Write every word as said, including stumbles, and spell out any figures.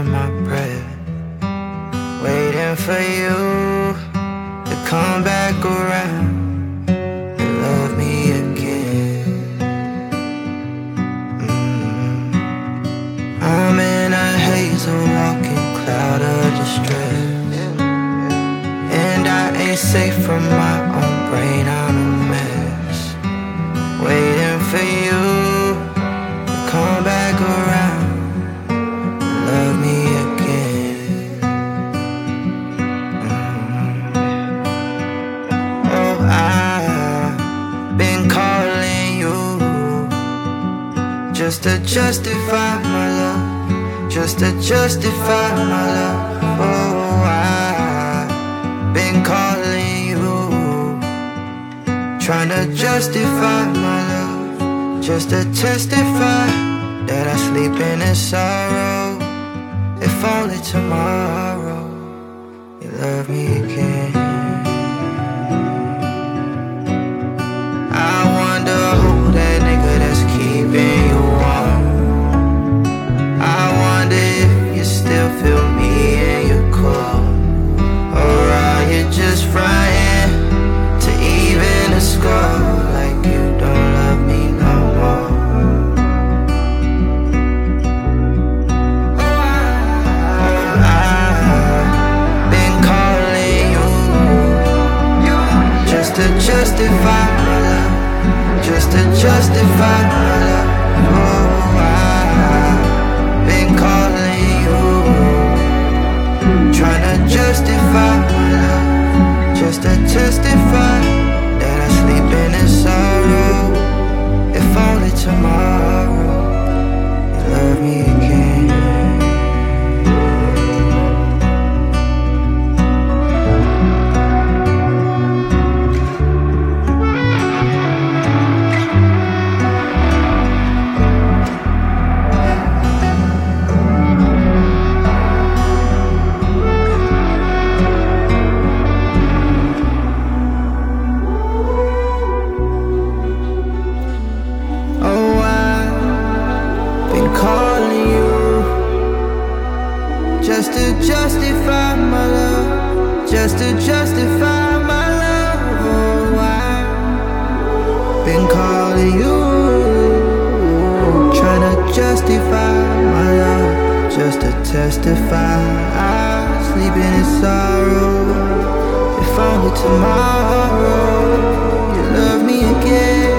in my breath, waiting for you to come back around and love me again. mm. I'm in a haze, a walking cloud of distress, and I ain't safe from my own brain. I'm a mess, waiting for you to come back around and love me again. mm. Oh, I've been calling you just to justify my love, just to justify my love. Oh, I've been calling you, trying to justify my love, just to testify that I sleep in this sorrow. If only tomorrow you love me again. I wonder who that nigga that's keeping you warm. I wonder if you still feel me in your core, or are you just frying to even a score, like you don't love me no more? Oh, I've been calling you just to justify my love, just to justify my love. Oh, I've been calling you, trying to justify my love, just to testify that I sleep in this sorrow. If only tomorrow you love me again. Calling you just to justify my love, just to justify my love. Oh, I've been calling you, trying to justify my love, just to testify. I sleep in sorrow. If only tomorrow you love me again.